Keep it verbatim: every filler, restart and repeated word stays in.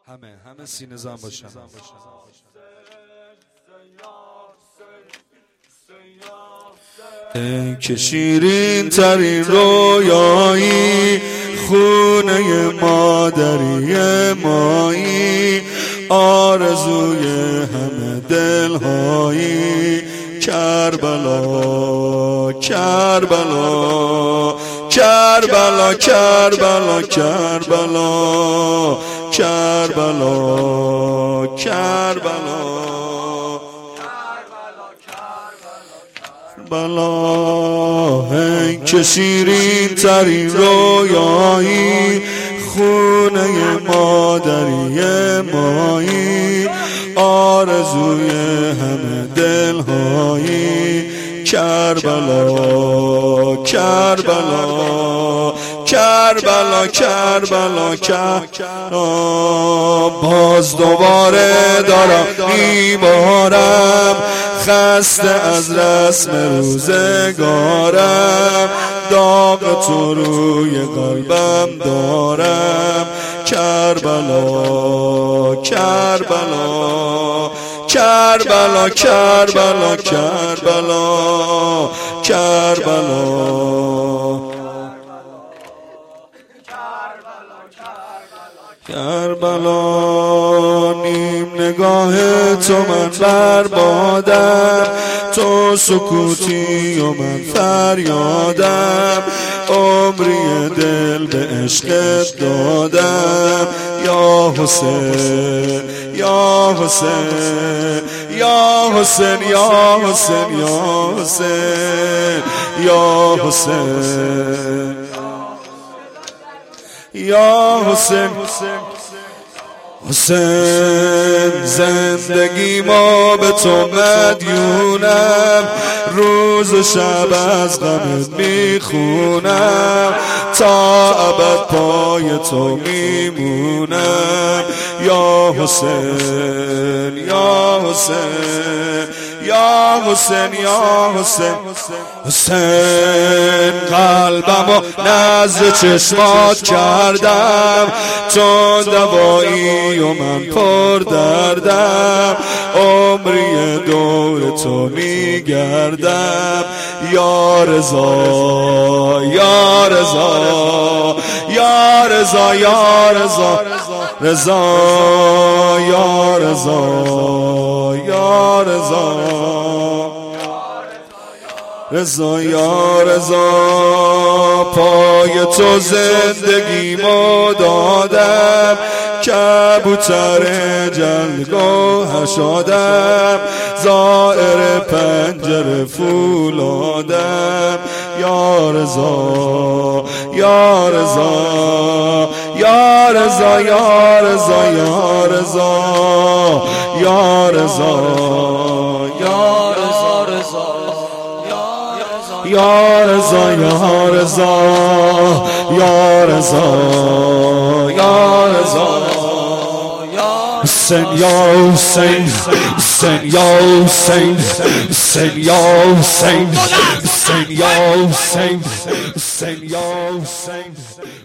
همه همه سینه زن باشن. ای که شیرین ترین رویایی، خونه مادری مایی، آرزوی همه دلهایی، کربلا کربلا کربلا کربلا کربلا کربلا کربلا بلا. ای که شیرین ترین رویایی، خونه مادری مایی، آرزوی همه دلهایی، کربلا کربلا کربلا کربلا کربلا. باز دوباره دارم میبارم، خسته از رسم روزگارم، داغ تو روی قلبم دارم، کربلا کربلا کربلا کربلا کربلا کربلا کربلا. نیم نگاه تو من بربادم، تو سکوتی و من فریادم، عمری دل به عشقت دادم، یا حسین یا حسین یا حسین یا حسین یا حسین یا حسین یا حسین حسین. زندگی ما به تو مدیونم، روز و شب از غمت میخونم، تا ابد پای تو میمونم، یا حسین یا حسین یا حسین یا حسین حسین. قلبمو نزد چشمات کردم، تو دوایی و من پر دردم، عمری دور تو میگردم، یا رضا یا رضا یا رضا یا رضا رضا یا رضا یا رضا رضا یا رضا. پای تو زندگی ما دادم، کبوتر جلگاه شدم، زائر پنجره فولادم، یا رضا یا رضا یا رضا یا رضا یا رضا یا رضا یا رضا یا رضا یا رضا یا رضا یا رضا. حسین یا حسین حسین یا حسین حسین یا حسین حسین یا حسین حسین یا حسین